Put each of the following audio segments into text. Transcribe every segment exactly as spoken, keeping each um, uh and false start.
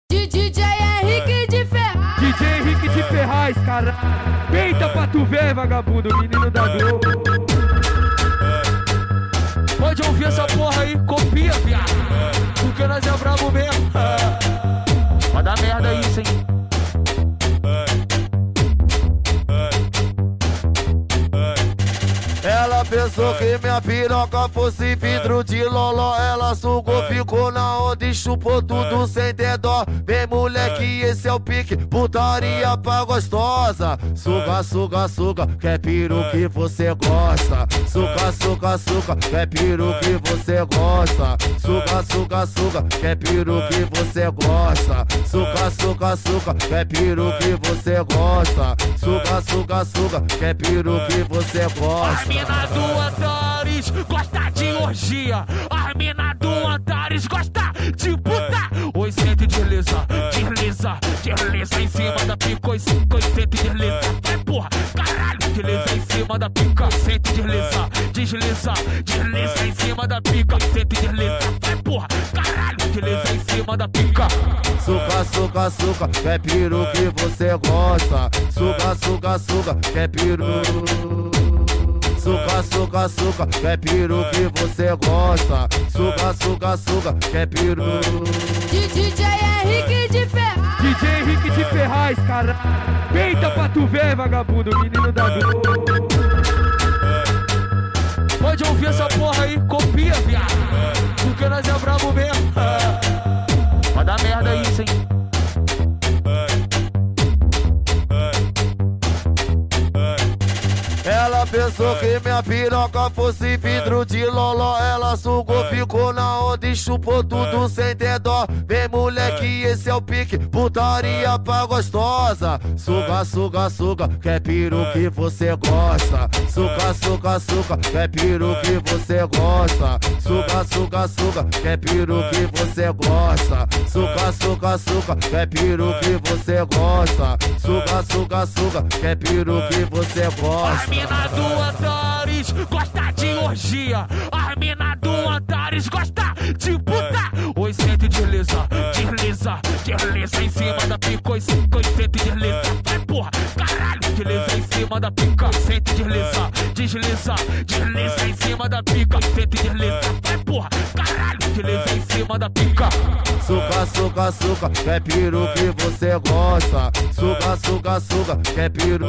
D J Henrique de Ferraz. D J Henrique de Ferraz, caralho. Peita pra tu ver, vagabundo, menino da Globo. Pode ouvir essa porra aí, copia, viado. Porque nós é brabo mesmo. Vai dar merda isso, hein. Ela pensou que minha piroca fosse vidro de loló. Ela sugou, ficou na onda e chupou tudo sem ter dó. Vem moleque, esse é o pique, putaria pra gostosa. Suga, suga, suga, quer piru que você gosta. Suga, suga, suga, quer piru que você gosta. Suga, suga, suga, quer piru que você gosta. Suga, suga, suga, quer piru que você gosta. Suga, suga, suga, quer piru que você gosta. A mina do Antares gosta de orgia. A mina do Antares gosta de puta. Oi, sente desliza, desliza, desliza em cima da pica. Oi, sente desliza, vai porra, caralho. Desliza em cima da pica. Sente desliza, desliza, desliza em cima da pica. Sente desliza, vai porra, caralho. Desliza em cima da pica. Suga, suga, suga, quer piru que você gosta. Suga, suga, suga, quer piru. Suga, suga, suga, quer piru que você gosta. Suga, suga, suga, quer piru. D J Henrique de Ferraz. D J Henrique de Ferraz, caralho. Peita pra tu ver, vagabundo, menino da Globo. Pode ouvir essa porra aí, copia, viado. Porque nós é brabo mesmo. Vai dar merda isso, hein. Ela pensou que minha piroca fosse vidro de loló. Ela sugou, ficou na onda e chupou tudo sem ter dó. Vem moleque, esse é o pique, putaria pra gostosa. Suga, suga, suga, quer piru que você gosta. Suga, suga, suga, quer piru que você gosta. Suga, suga, suga, quer piru que você gosta. Suga, suga, suga, quer piru que você gosta. Suga, suga, suga, quer piru que você gosta. A mina do Antares gosta de orgia. A mina do Antares gosta de puta. Oi, sente desliza, desliza, desliza em cima da pica. Oi, sente desliza, vai porra, caralho. Desliza em cima da pica. Sente desliza, desliza, desliza em cima da pica. Sente desliza, vai porra, caralho. Desliza em cima da pica. Suga, suga, suga, quer piru que você gosta. Suga, suga, suga, quer piru.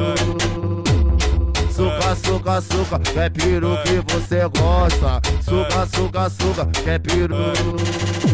Suga, suga, suga, quer piru que você gosta. Suga, suga, suga, quer piru.